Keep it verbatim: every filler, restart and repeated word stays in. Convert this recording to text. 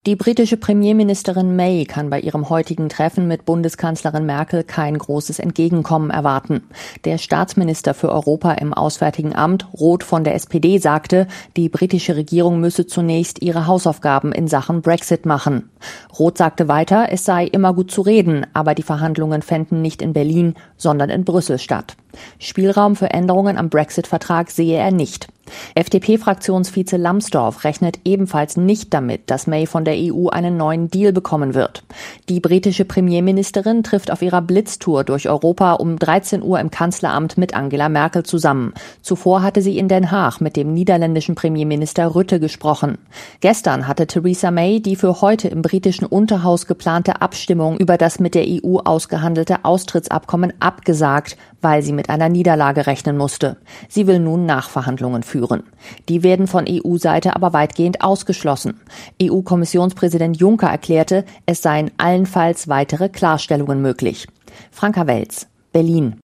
Die britische Premierministerin May kann bei ihrem heutigen Treffen mit Bundeskanzlerin Merkel kein großes Entgegenkommen erwarten. Der Staatsminister für Europa im Auswärtigen Amt, Roth von der S P D, sagte, die britische Regierung müsse zunächst ihre Hausaufgaben in Sachen Brexit machen. Roth sagte weiter, es sei immer gut zu reden, aber die Verhandlungen fänden nicht in Berlin, sondern in Brüssel statt. Spielraum für Änderungen am Brexit-Vertrag sehe er nicht. F D P-Fraktionsvize Lambsdorff rechnet ebenfalls nicht damit, dass May von der E U einen neuen Deal bekommen wird. Die britische Premierministerin trifft auf ihrer Blitztour durch Europa um dreizehn Uhr im Kanzleramt mit Angela Merkel zusammen. Zuvor hatte sie in Den Haag mit dem niederländischen Premierminister Rutte gesprochen. Gestern hatte Theresa May die für heute im britischen Unterhaus geplante Abstimmung über das mit der E U ausgehandelte Austrittsabkommen abgesagt, weil sie mit einer Niederlage rechnen musste. Sie will nun Nachverhandlungen führen. Die werden von E U-Seite aber weitgehend ausgeschlossen. E U-Kommissionspräsident Juncker erklärte, es seien allenfalls weitere Klarstellungen möglich. Franka Welz, Berlin.